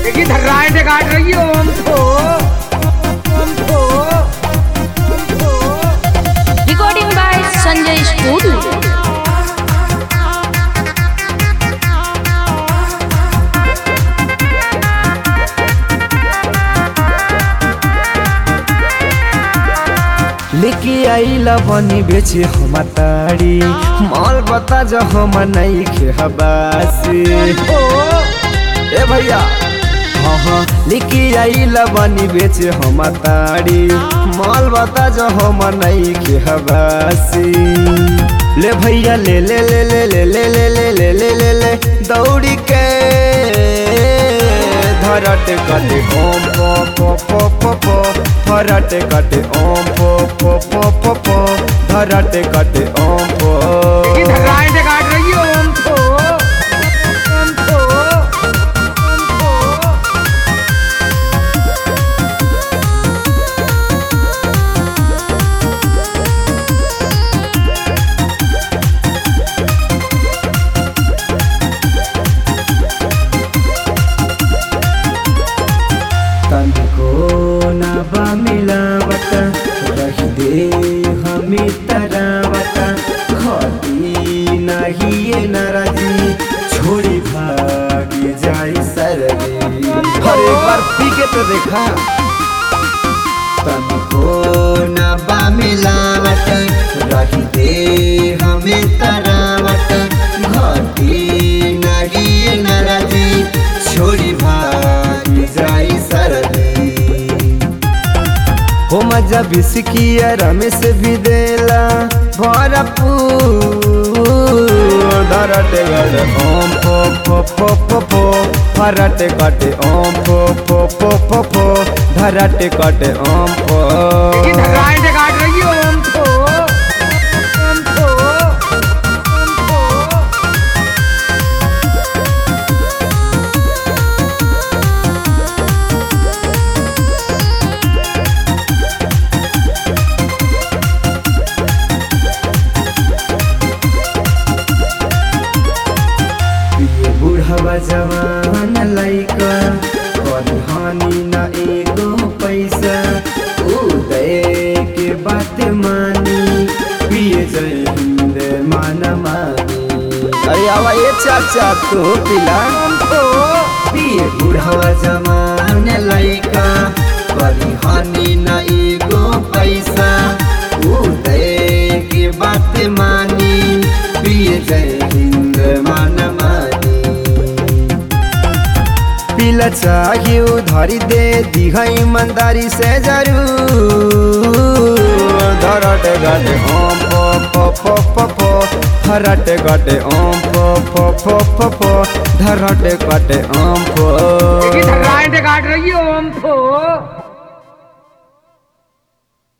देखिए धर्राएं काट रही है ओम थो Recording by Sanjay Studio. लेके आइला बनी बेचे हम ताड़ी माल बता जो हम नहीं खेबासी ए भैया हाँ हाँ लेके आइला बनी बेचे हम ताड़ी माल बता जो हम नहीं खेबासी ले भैया ले ले ले ले ले ले ले ले ले ले ले ले दौड़ी के धरटे कटे ओम पो पो पो पो धरटे कटे ओम पो पो पो पो पो धरटे कटे ओम पो देखिए धर्राएं काट रही है ओम थो तनको ना बा मिलावत रही दे हमें तरावत खती नहीं ये नाराजी छोड़ी भागी जाई सरगी हर एक बार पी के तो देखा तनको ना बा मिलावत रही दे हमें तरावत खती नहीं ये नाराजी छोड़ी भागी जाई सरगी हो मजा बिस्किया रमेश भी देला भरपूर धरटे गटे ओम पो पो पो पो पो धरटे कटे ओम पो पो पो पो पो धरटे कटे ओम पो देखिए धर्राएं काट रही है ओम थो बुढ़वा जवान लइका कभी हानि न एगो पैसा उदय के बात मानी पिए जय हिंद मान मानी अरे आवा ये चाचा तो पिला पिए बुढ़वा जवान लइका कभी हानि न एगो पैसा उदय के बात मानी पिए जय हिंद मान मानी पिला चाहिए उधारी दे दी है ईमानदारी से जरूर धरटे गटे ओम पो पो पो पो पो धरटे गटे ओम पो पो पो पो पो धरटे गटे ओम पो देखिए धर्राएं काट रही है ओम थो